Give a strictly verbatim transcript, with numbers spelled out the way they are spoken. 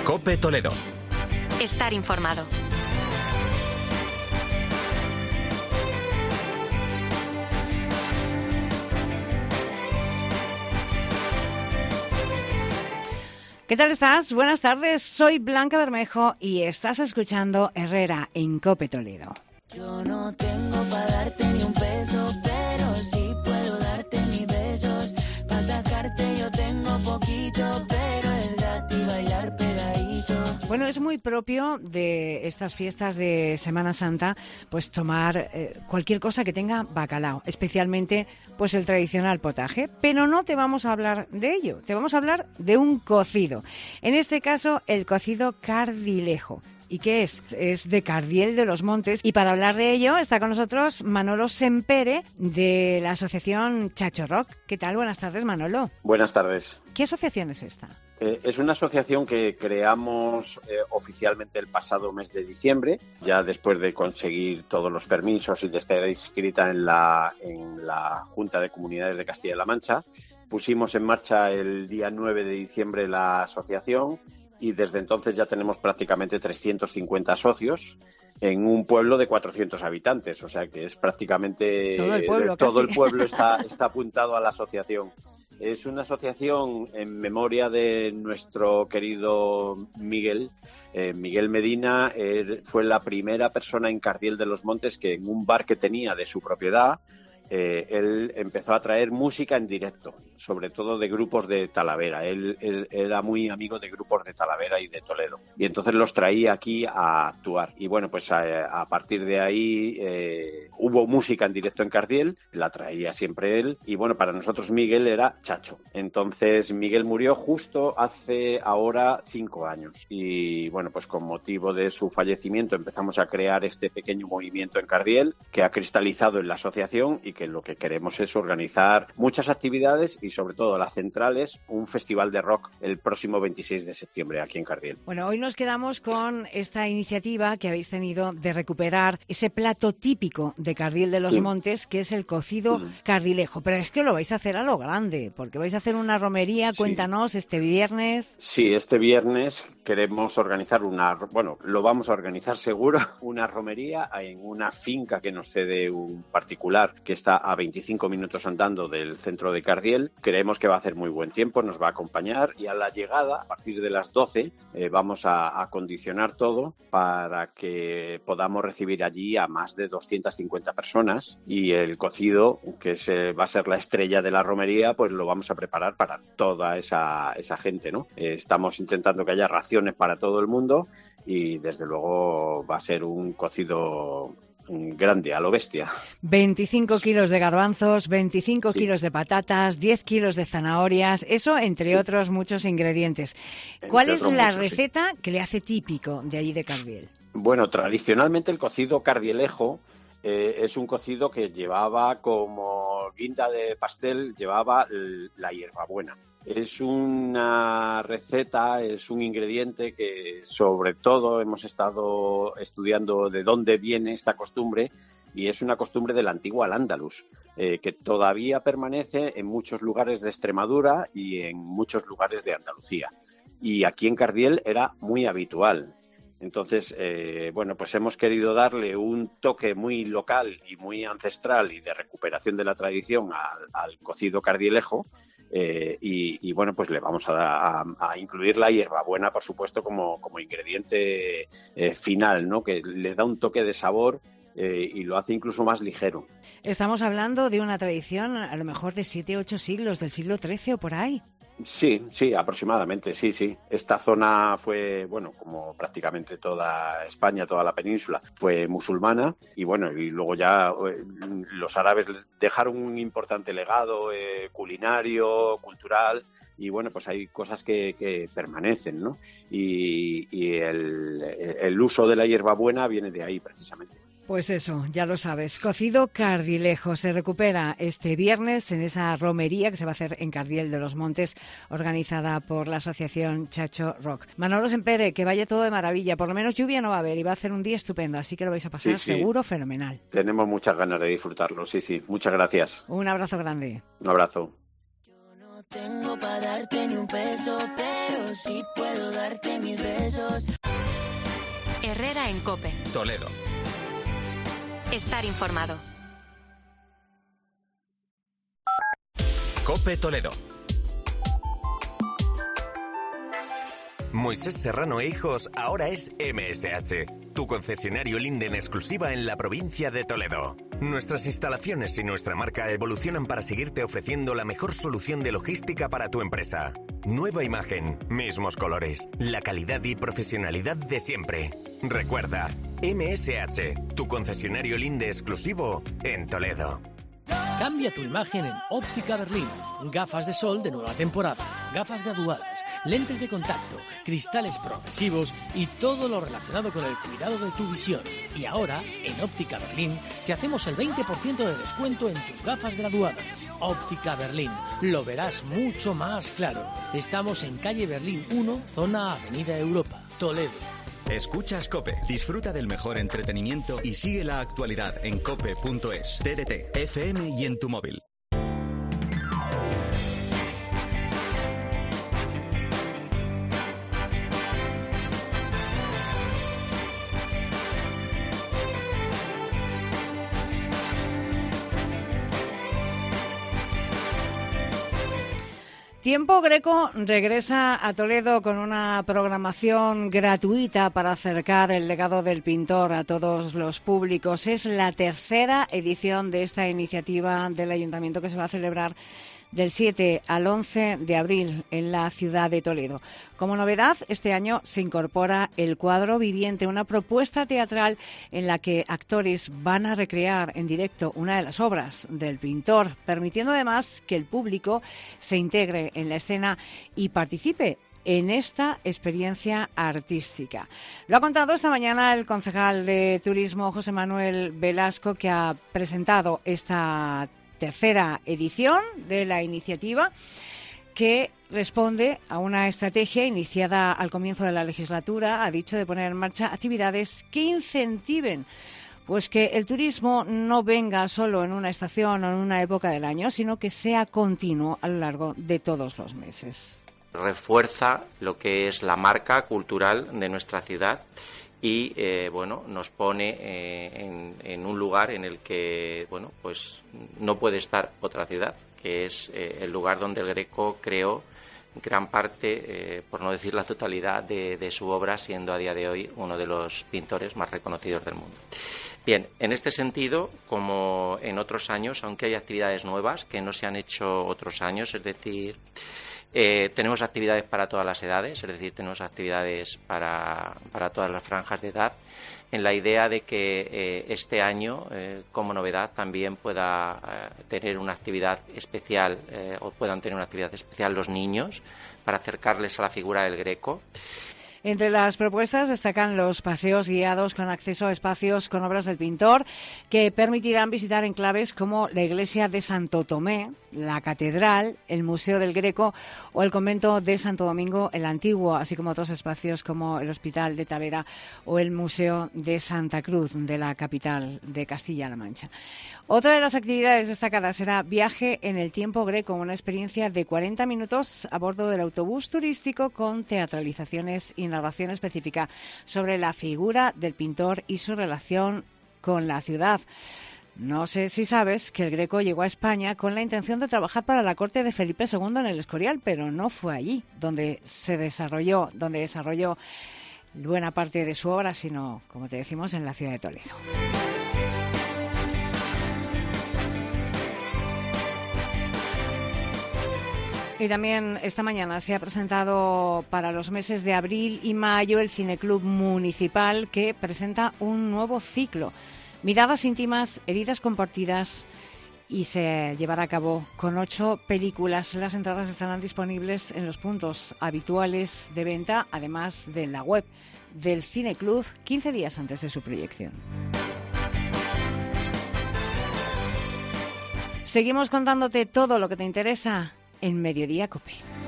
COPE Toledo. Estar informado. ¿Qué tal estás? Buenas tardes, soy Blanca Bermejo y estás escuchando Herrera en COPE Toledo. Yo no tengo para darte ni un peso, pero sí puedo darte mis besos. Para sacarte yo tengo poquito, pero es gratis bailar pegadito. Bueno, es muy propio de estas fiestas de Semana Santa, pues tomar eh, cualquier cosa que tenga bacalao, especialmente pues el tradicional potaje, pero no te vamos a hablar de ello, te vamos a hablar de un cocido. En este caso, el cocido cardilejo. ¿Y qué es? Es de Cardiel de los Montes. Y para hablar de ello está con nosotros Manolo Sempere de la asociación Chacho Rock. ¿Qué tal? Buenas tardes, Manolo. Buenas tardes. ¿Qué asociación es esta? Eh, es una asociación que creamos eh, oficialmente el pasado mes de diciembre, ya después de conseguir todos los permisos y de estar inscrita en la, en la Junta de Comunidades de Castilla-La Mancha. Pusimos en marcha el día nueve de diciembre la asociación y desde entonces ya tenemos prácticamente trescientos cincuenta socios en un pueblo de cuatrocientos habitantes, o sea que es prácticamente todo el pueblo, todo el pueblo está, está apuntado a la asociación. Es una asociación en memoria de nuestro querido Miguel. Eh, Miguel Medina eh, fue la primera persona en Cardiel de los Montes que en un bar que tenía de su propiedad, Eh, él empezó a traer música en directo, sobre todo de grupos de Talavera. Él, él era muy amigo de grupos de Talavera y de Toledo. Y entonces los traía aquí a actuar. Y bueno, pues a, a partir de ahí eh, hubo música en directo en Cardiel, la traía siempre él. Y bueno, para nosotros Miguel era Chacho. Entonces Miguel murió justo hace ahora cinco años. Y bueno, pues con motivo de su fallecimiento empezamos a crear este pequeño movimiento en Cardiel que ha cristalizado en la asociación y que lo que queremos es organizar muchas actividades y sobre todo la central es un festival de rock el próximo veintiséis de septiembre aquí en Cardiel. Bueno, hoy nos quedamos con esta iniciativa que habéis tenido de recuperar ese plato típico de Cardiel de los Sí. Montes, que es el cocido mm. cardilejo. Pero es que lo vais a hacer a lo grande, porque vais a hacer una romería, Sí. cuéntanos, este viernes. Sí, este viernes queremos organizar una, bueno, lo vamos a organizar seguro, una romería en una finca que nos cede un particular que está a veinticinco minutos andando del centro de Cardiel. Creemos que va a hacer muy buen tiempo, nos va a acompañar y a la llegada, a partir de las doce, eh, vamos a acondicionar todo para que podamos recibir allí a más de doscientas cincuenta personas y el cocido, que es, eh, va a ser la estrella de la romería, pues lo vamos a preparar para toda esa, esa gente, ¿no? Eh, estamos intentando que haya raciones para todo el mundo y desde luego va a ser un cocido grande, a lo bestia. veinticinco kilos de garbanzos, veinticinco Sí. kilos de patatas, diez kilos de zanahorias, eso entre Sí. otros muchos ingredientes. Entre ¿Cuál es otros la muchos, receta sí. que le hace típico de allí de Cardiel? Bueno, tradicionalmente el cocido cardielejo eh, es un cocido que llevaba como guinda de pastel, llevaba l- la hierbabuena. Es una receta, es un ingrediente que sobre todo hemos estado estudiando de dónde viene esta costumbre y es una costumbre del antiguo Al-Ándalus, eh, que todavía permanece en muchos lugares de Extremadura y en muchos lugares de Andalucía. Y aquí en Cardiel era muy habitual. Entonces, eh, bueno, pues hemos querido darle un toque muy local y muy ancestral y de recuperación de la tradición al, al cocido cardielejo. Eh, y, y bueno, pues le vamos a, a, a incluir la hierbabuena, por supuesto, como, como ingrediente eh, final, ¿no? Que le da un toque de sabor eh, y lo hace incluso más ligero. Estamos hablando de una tradición a lo mejor de siete, ocho siglos, del siglo trece o por ahí. Sí, sí, aproximadamente, sí, sí. Esta zona fue, bueno, como prácticamente toda España, toda la península, fue musulmana y bueno, y luego ya eh, los árabes dejaron un importante legado eh, culinario, cultural y bueno, pues hay cosas que, que permanecen, ¿no? Y, y el, el uso de la hierbabuena viene de ahí precisamente. Pues eso, ya lo sabes. Cocido cardilejo se recupera este viernes en esa romería que se va a hacer en Cardiel de los Montes, organizada por la asociación Chacho Rock. Manolo Sempere, que vaya todo de maravilla. Por lo menos lluvia no va a haber y va a hacer un día estupendo, así que lo vais a pasar Sí, sí. seguro fenomenal. Tenemos muchas ganas de disfrutarlo, sí, sí. Muchas gracias. Un abrazo grande. Un abrazo. Yo no No tengo para darte ni un peso, pero sí puedo darte mis besos. Herrera en COPE. Toledo. Estar informado. COPE Toledo. Moisés Serrano e Hijos ahora es M S H, tu concesionario Linde en exclusiva en la provincia de Toledo. Nuestras instalaciones y nuestra marca evolucionan para seguirte ofreciendo la mejor solución de logística para tu empresa. Nueva imagen, mismos colores, la calidad y profesionalidad de siempre. Recuerda, M S H, tu concesionario Linde exclusivo en Toledo. Cambia tu imagen en Óptica Berlín. Gafas de sol de nueva temporada, gafas graduadas, lentes de contacto, cristales progresivos y todo lo relacionado con el cuidado de tu visión. Y ahora, en Óptica Berlín, te hacemos el veinte por ciento de descuento en tus gafas graduadas. Óptica Berlín, lo verás mucho más claro. Estamos en calle Berlín uno, zona Avenida Europa, Toledo. Escuchas COPE. Disfruta del mejor entretenimiento y sigue la actualidad en cope punto es, T D T, F M y en tu móvil. Tiempo Greco regresa a Toledo con una programación gratuita para acercar el legado del pintor a todos los públicos. Es la tercera edición de esta iniciativa del Ayuntamiento que se va a celebrar del siete al once de abril en la ciudad de Toledo. Como novedad, este año se incorpora el cuadro viviente, una propuesta teatral en la que actores van a recrear en directo una de las obras del pintor, permitiendo además que el público se integre en la escena y participe en esta experiencia artística. Lo ha contado esta mañana el concejal de Turismo, José Manuel Velasco, que ha presentado esta tercera edición de la iniciativa, que responde a una estrategia iniciada al comienzo de la legislatura, ha dicho, de poner en marcha actividades que incentiven pues que el turismo no venga solo en una estación o en una época del año, sino que sea continuo a lo largo de todos los meses. Refuerza lo que es la marca cultural de nuestra ciudad y eh, bueno, nos pone eh, en, en un lugar en el que bueno, pues no puede estar otra ciudad, que es eh, el lugar donde el Greco creó gran parte, eh, por no decir la totalidad, de, de su obra, siendo a día de hoy uno de los pintores más reconocidos del mundo. Bien, en este sentido, como en otros años, aunque hay actividades nuevas que no se han hecho otros años, es decir, Eh, tenemos actividades para todas las edades, es decir, tenemos actividades para, para todas las franjas de edad, en la idea de que eh, este año, eh, como novedad, también pueda eh, tener una actividad especial eh, o puedan tener una actividad especial los niños para acercarles a la figura del Greco. Entre las propuestas destacan los paseos guiados con acceso a espacios con obras del pintor que permitirán visitar enclaves como la iglesia de Santo Tomé, la catedral, el Museo del Greco o el convento de Santo Domingo el Antiguo, así como otros espacios como el Hospital de Tavera o el Museo de Santa Cruz de la capital de Castilla-La Mancha. Otra de las actividades destacadas será Viaje en el Tiempo Greco, una experiencia de cuarenta minutos a bordo del autobús turístico con teatralizaciones y narración específica sobre la figura del pintor y su relación con la ciudad. No sé si sabes que el Greco llegó a España con la intención de trabajar para la corte de Felipe segundo en el Escorial, pero no fue allí donde se desarrolló, donde desarrolló buena parte de su obra, sino, como te decimos, en la ciudad de Toledo. Y también esta mañana se ha presentado para los meses de abril y mayo el Cineclub Municipal, que presenta un nuevo ciclo. Miradas íntimas, heridas compartidas, y se llevará a cabo con ocho películas. Las entradas estarán disponibles en los puntos habituales de venta, además de la web del Cineclub, quince días antes de su proyección. Seguimos contándote todo lo que te interesa en Mediodía COPE.